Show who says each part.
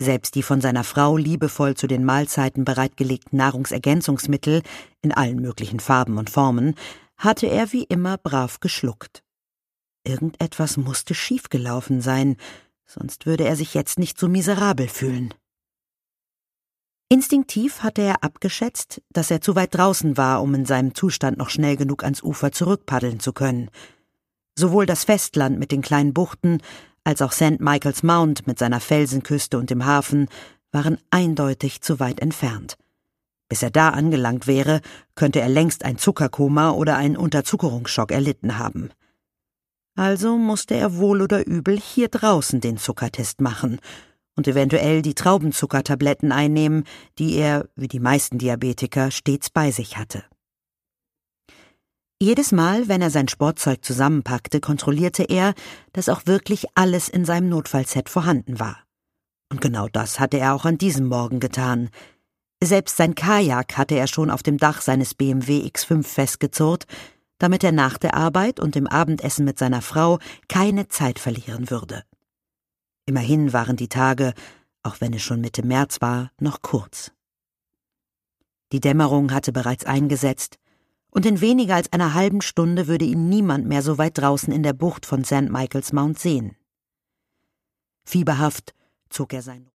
Speaker 1: Selbst die von seiner Frau liebevoll zu den Mahlzeiten bereitgelegten Nahrungsergänzungsmittel in allen möglichen Farben und Formen hatte er wie immer brav geschluckt. Irgendetwas musste schiefgelaufen sein, sonst würde er sich jetzt nicht so miserabel fühlen. Instinktiv hatte er abgeschätzt, dass er zu weit draußen war, um in seinem Zustand noch schnell genug ans Ufer zurückpaddeln zu können. Sowohl das Festland mit den kleinen Buchten als auch St. Michael's Mount mit seiner Felsenküste und dem Hafen waren eindeutig zu weit entfernt. Bis er da angelangt wäre, könnte er längst ein Zuckerkoma oder einen Unterzuckerungsschock erlitten haben. Also musste er wohl oder übel hier draußen den Zuckertest machen und eventuell die Traubenzuckertabletten einnehmen, die er, wie die meisten Diabetiker, stets bei sich hatte. Jedes Mal, wenn er sein Sportzeug zusammenpackte, kontrollierte er, dass auch wirklich alles in seinem Notfallset vorhanden war. Und genau das hatte er auch an diesem Morgen getan. Selbst sein Kajak hatte er schon auf dem Dach seines BMW X5 festgezurrt, damit er nach der Arbeit und dem Abendessen mit seiner Frau keine Zeit verlieren würde. Immerhin waren die Tage, auch wenn es schon Mitte März war, noch kurz. Die Dämmerung hatte bereits eingesetzt, und in weniger als einer halben Stunde würde ihn niemand mehr so weit draußen in der Bucht von St. Michael's Mount sehen. Fieberhaft zog er sein